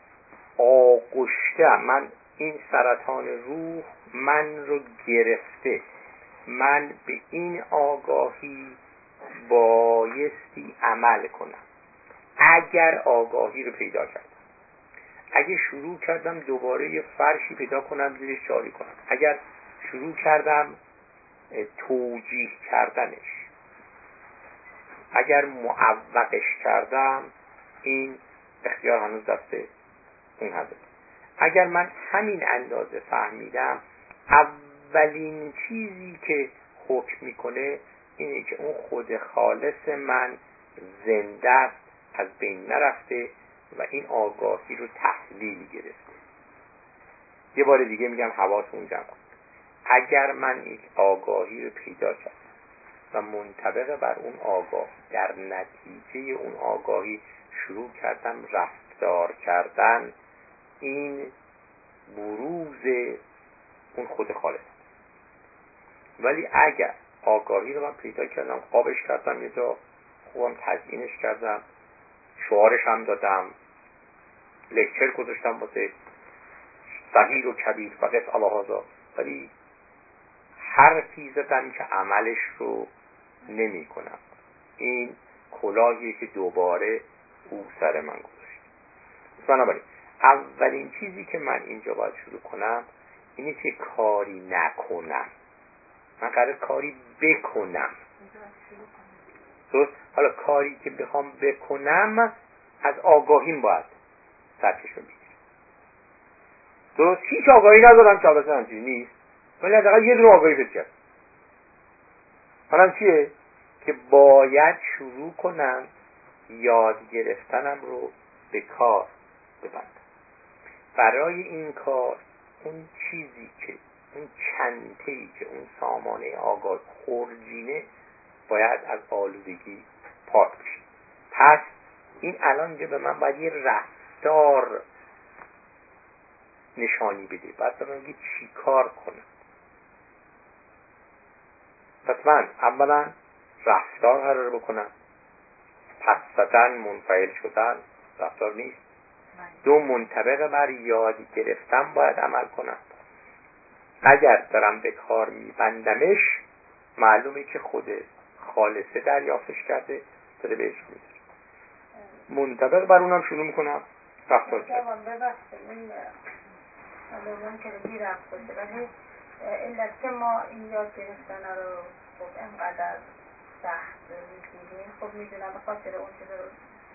آغشتم، من این سرطان روح من رو گرفته، من به این آگاهی بایستی عمل کنم. اگر آگاهی رو پیدا کردم، اگه شروع کردم دوباره یه فرشی پیدا کنم زیرش جاری کنم، اگر شروع کردم توجیه کردنش، اگر معوقش کردم، این اختیار هنوز دست اون حضرت. اگر من همین اندازه فهمیدم، اولین چیزی که حکم میکنه اینه که اون خود خالص من زنده است، از بین نرفته و این آگاهی رو تحلیل گرفته. یه بار دیگه میگم حواستون جمع کن. اگر من یک آگاهی رو پیدا کردم و منطبق بر اون آگاه در نتیجه اون آگاهی شروع کردم رفتار کردن، این بروز اون خود خالق. ولی اگر آگاهی رو من پیدا کردم، قابش کردم، یه جا خوبم تزیینش کردم، شعارش هم دادم، لکچر گذاشتم واسه صغیر و کبیر و قف الهازا، ولی حرفی زدم که عملش رو نمی کنم، این کلاهیه که دوباره او سر من گذاشت. بنابراین اولین چیزی که من اینجا باید شروع کنم اینه که کاری نکنم، من قرار کاری بکنم. درست؟ حالا کاری که بخوام بکنم از آگاهیم باید سرچشمه بگیرم. درست؟ هیچ آگاهی ندارم که البته همچنین نیست، ولی حداقل یه دونه آگاهی پیدا کردم. حالا چیه؟ که باید شروع کنم یاد گرفتنم رو به کار ببندم. برای این کار اون چیزی که اون چنته‌ای که اون سامانه آگاه خورجینه باید از آلودگی پاک بشه. پس این الان اینجا به من باید یه رفتار نشانی بده، باید به من بگه چی کار کنم. پس من اولا رفتار قرار بکنم، پس زدن، منفعل شدن رفتار نیست. دو، منطبق بر یاد گرفتم باید عمل کنم. اگر دارم به کار میبندمش معلومه که خود خالصه دریافتش کرده، داره بهش میده. منطبق بر اونم شروع میکنم رفتار کردن. ببخشید این علوم که میرم باشه، ولی علت که ما این یاد گرفتن رو خب انقدر سخت میگیریم، خب میدونم به خاطر اون چیز رو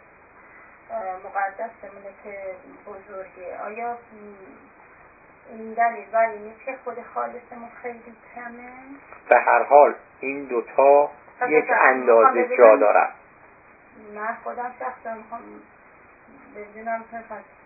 مقدسمونه که بزرگه. آیا این دلیل بر اینه که خود خالصمون خیلی کمه؟ به هر حال این دوتا یک اندازه جا دارن. من خودم شخصا میخوام بدونم که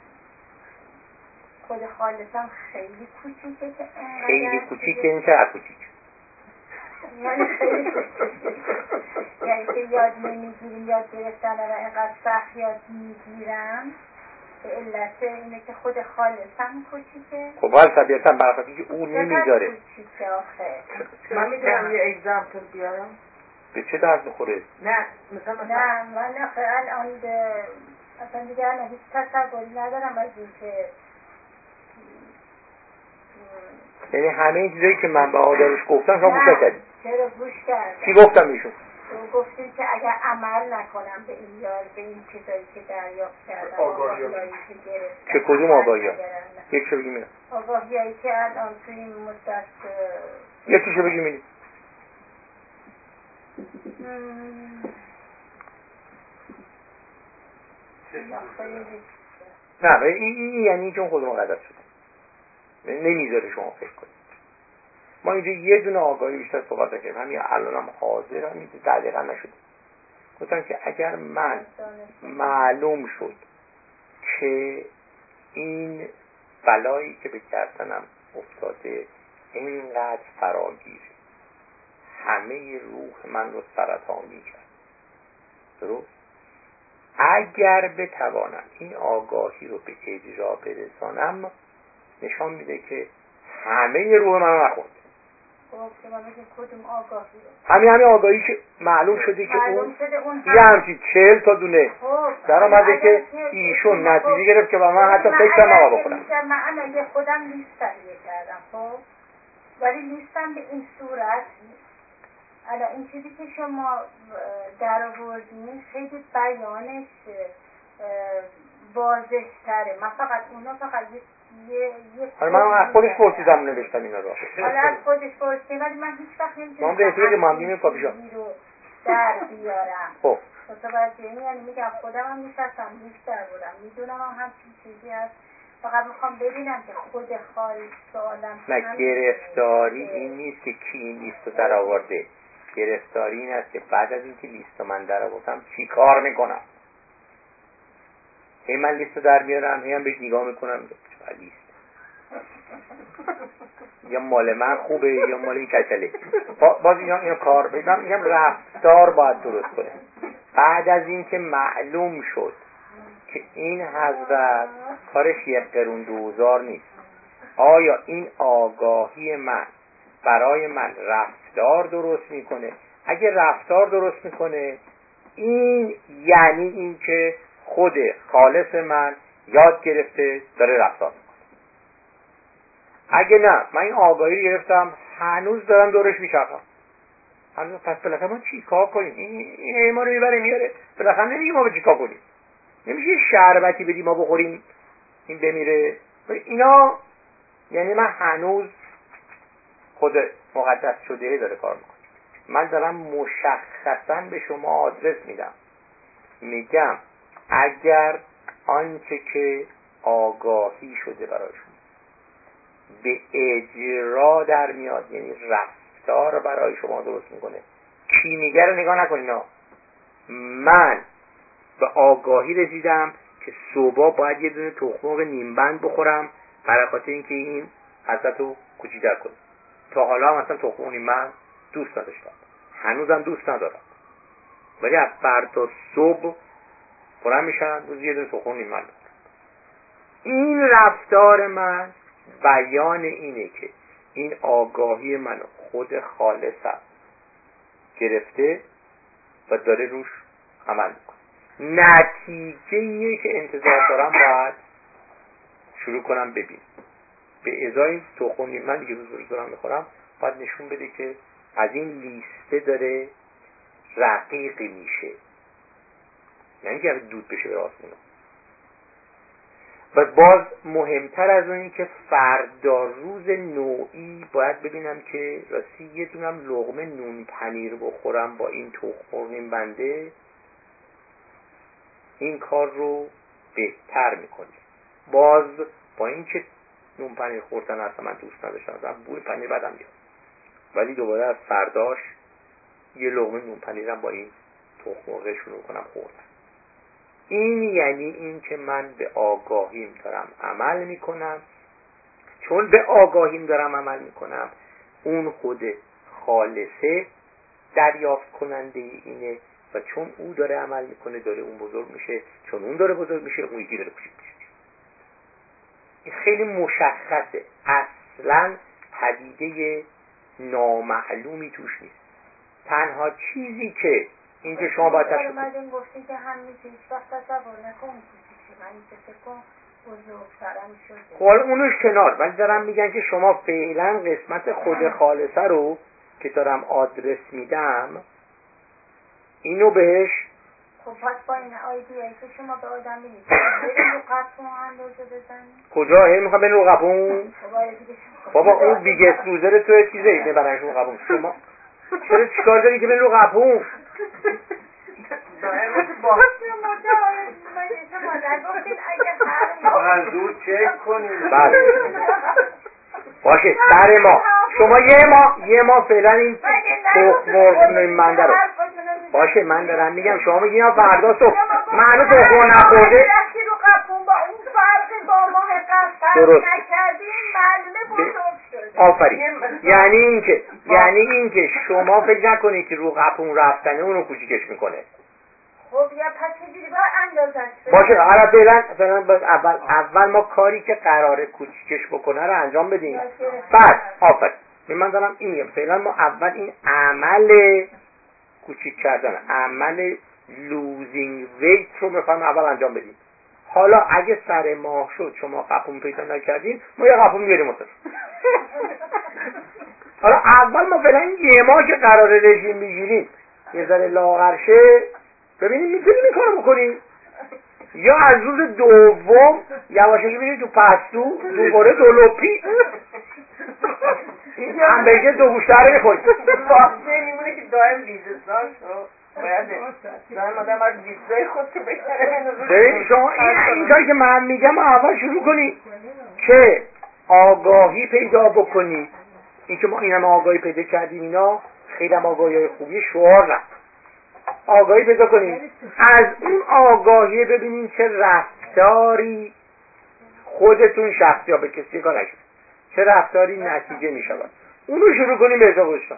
خود خالصم خیلی کوچیکه که خیلی کوچیکه این چه کوچیک؟ یعنی خیلی کوچیکه، یعنی که یاد نمیگیریم، یاد گرفتن رو اینقدر سخت یاد میگیرم به علت اینه که خود خالصم کوچیکه. خب باید طبیعتا برخواهی که اون نمیذاره کوچیکه. آخه من میتونم یه اگزامپل بیارم؟ به چه درد بخوره؟ نه مثلا نه من آخه الان اصلا دیگه الان هیچ تصوری ندارم از این که یعنی همه این چیزایی که من به آدارش گفتم شما گوش کردید؟ چرا گوش کردم؟ چی گفتم ایشون؟ تو گفتیم که اگر عمل نکنم به این یاد به این چیزایی که دریافت کردم، آگاهیایی که گرفتم، چه کدوم آگاهی ها؟ یکشو بگیم میرم. آگاهیایی که الان توی این مدت یکیشو بگیم میریم. نه این این یعنی چون خود مقدس شده نمیذاره شما فکر کنید. ما اینجا یه دونه آگاهی بیشتر صحبت نکنیم، همین الان هم حاضر هم اینجا ده دقیقه نشده. گفتم که اگر من معلوم شد که این بلایی که به گردنم افتاده اینقدر فراگیره، همه روح من رو سرطانی کرد، درست؟ اگر بتوانم این آگاهی رو به اجرا برسانم نشان میده که همه روح من رو نخوند. همین همین آگاهی که معلوم شده که اون یه همچین چهل تا دونه در آمده که ایشون نتیجه گرفت که با من حتی فکر نما بکنم. من اگه خودم لیست تهیه کردم خب، ولی لیستم به این صورت الان این چیزی که شما در آوردین خیلی بیانش واضح تره. من فقط اونا فقط یه یه من از خودش پرسیدم نوشتم اینا رو. حالا از خودش پرسیدم ولی من هیچ وقت نمیتونم من به احتیاج ممنونی کافی شام در بیارم. خب متوجه یعنی میگم خودم هم نشستم لیست در بودم، میدونم هم همچین چیزی هست، فقط میخوام ببینم که خود خالص سوالم نه گرفتاری این نیست که کی این لیست رو در آورده، گرفتاری این است که بعد از اینکه لیست من در آوردم چی کار میکنم. هی من لیست رو در میارم، هی هم بهش نگاه میکنم چه لیست یا مال من خوبه یا مال این کچله. باز اینا اینو کار بدم، میگم رفتار باید درست کنه. بعد از این که معلوم شد که این حضرت کارش یک قرون دوزار نیست، آیا این آگاهی من برای من رفتار درست میکنه؟ اگه رفتار درست میکنه، این یعنی این که خود خالص من یاد گرفته داره رفتار میکنه. اگه نه، من این آگاهی رو گرفتم هنوز دارم دورش میچرخم، هنوز پس بالاخره ما چی کار کنیم؟ این این ما رو میبره میاره، بالاخره نمیگه ما به چی کار کنیم. نمیشه شربتی بدیم ما بخوریم این بمیره. اینا یعنی من هنوز خود مقدس شده داره کار میکنه. من دارم مشخصا به شما آدرس میدم، میگم اگر آنچه که آگاهی شده برای شما به اجرا در میاد، یعنی رفتار برای شما درست میکنه، کی میگه رو نگاه نکنید. من به آگاهی رسیدم که صبح باید یه دونه تخم مرغ نیم بند بخورم برای خاطر اینکه این حضرت رو کوچیک‌تر کنه. تا حالا مثلا تخم مرغ نیم بند دوست نداشتم، هنوزم دوست ندارم، ولی از فردا صبح بلند میشم روز یه دونه تخم مرغ نیم بند. این رفتار من بیان اینه که این آگاهی منو خود خالصم گرفته و داره روش عمل میکنه. نتیجه ایه که انتظار دارم باید شروع کنم ببین. به ازای تخم نیم بند که روز روز دارم میخورم باید نشون بده که از این لیسته داره رقیقی میشه، یعنی که دود بشه به آسمون. و باز مهمتر از اون که فردا روز نوعی باید ببینم که راستی یه دونم لقمه نون پنیر بخورم با این تخم مرغ نیم بنده، این کار رو بهتر میکنه. باز با این که نون پنیر خوردن اصلا من دوست نداشتم، اصلا بوی پنیر بدم میاد، ولی دوباره از فرداش یه لقمه نون پنیرم با این تخم مرغ شروع کنم خوردن. این یعنی این که من به آگاهیم دارم عمل میکنم. چون به آگاهیم دارم عمل میکنم، اون خود خالصه دریافت کننده اینه و چون او داره عمل میکنه داره اون بزرگ میشه، چون اون داره بزرگ میشه اون یکی داره کوچیک میشه. این خیلی مشخصه، اصلا پدیده نامعلومی توش نیست. تنها چیزی که اینکه شما باید تشکر اومدیم گفتیم که هم میشه هیچ وقت تصور نکن کوچیک من که فکر بزرگترم شده. خب اونوش کنار، ولی دارم میگن که شما فعلا قسمت خود خالصه رو که دارم آدرس میدم اینو بهش. خب پس با این آیدیایی که شما به آدم میدید بریم رو قطعون اندازه بزنیم کجا؟ هی میخوام بریم رو قبون؟ بابا اون بیگست لوزر توی چیزه اینه برنش رو قبون. شما چرا چیکار داری که بریم رو قبون؟ منظور چک کنیم. بله باشه سر ما شما یه ما یه ما فعلا این تخم مرغ نیم بنده رو باشه. من دارم میگم شما میگین فردا صبح منو تخم مرغ نخورده درست آفرین. یعنی این که یعنی این که شما فکر نکنید که رو قپون رفتنه اونو کوچیکش میکنه. خب یا پس چجوری باید اندازش باشه حالا فعلا فعلا باید اول اول ما کاری که قراره کوچیکش بکنه رو انجام بدیم. بعد آفرین من دارم این فعلا ما اول این عمل کوچیک کردن، عمل لوزینگ ویت رو میخوایم اول انجام بدیم. حالا اگه سر ماه شد شما قپون پیدا نکردین ما یه قپون میاریم مثلا. حالا اول ما فعلا یه ماه که قراره رژیم بگیریم یه ذره لاغرشه ببینیم میتونیم این کارو بکنیم، یا از روز دوم یواشکی برید تو پستو دوباره دو لپی این همبرگر دو گوشته رو بخورید. باشه میمونه که دائم بیزنسان شو باید دائم آدم از بیزای خود رو بکنه. ببین شما این این کاری که من میگم اول شروع کنید که آگاهی پیدا بکنید. این که ما این هم آگاهی پیدا کردیم اینا خیلی هم آگاهی های خوبی شعار نه. آگاهی پیدا کنید، از اون آگاهی ببینید چه رفتاری خودتون شخصی ها به کسی کار نشد. چه رفتاری نتیجه می شود. اونو شروع کنیم به اجرا گذاشتن.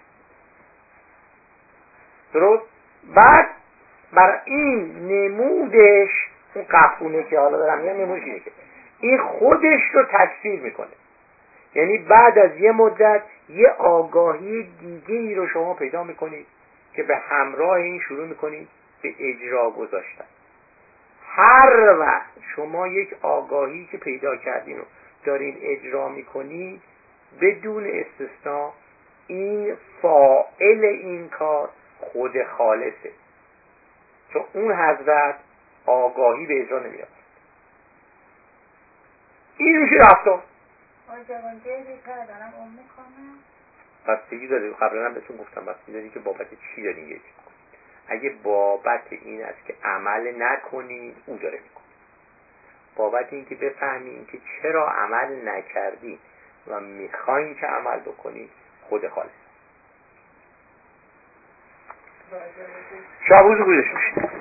درست؟ بعد بر این نمودش، اون قفونه که حالا دارم میگم نمودش اینه که این خودش رو تکثیر میکنه. یعنی بعد از یه مدت یه آگاهی دیگه ای رو شما پیدا میکنید که به همراه این شروع میکنید به اجرا گذاشتن. هر وقت شما یک آگاهی که پیدا کردین رو دارین اجرا میکنید، بدون استثناء این فاعل این کار خود خالصه، چون اون حضرت آگاهی به اجرا نمیاد. این میشه رفتار. آجابان جیبی که دارم اون میکنم بستگی داره، قبلا هم بهتون گفتم بستگی داره که بابت چی دارین یه چیز کنید. اگه بابت این است که عمل نکنید، او داره میکنه. بابت این که بفهمین که چرا عمل نکردی و میخواین که عمل بکنید، خود خالص. شب روز گذشت میشه.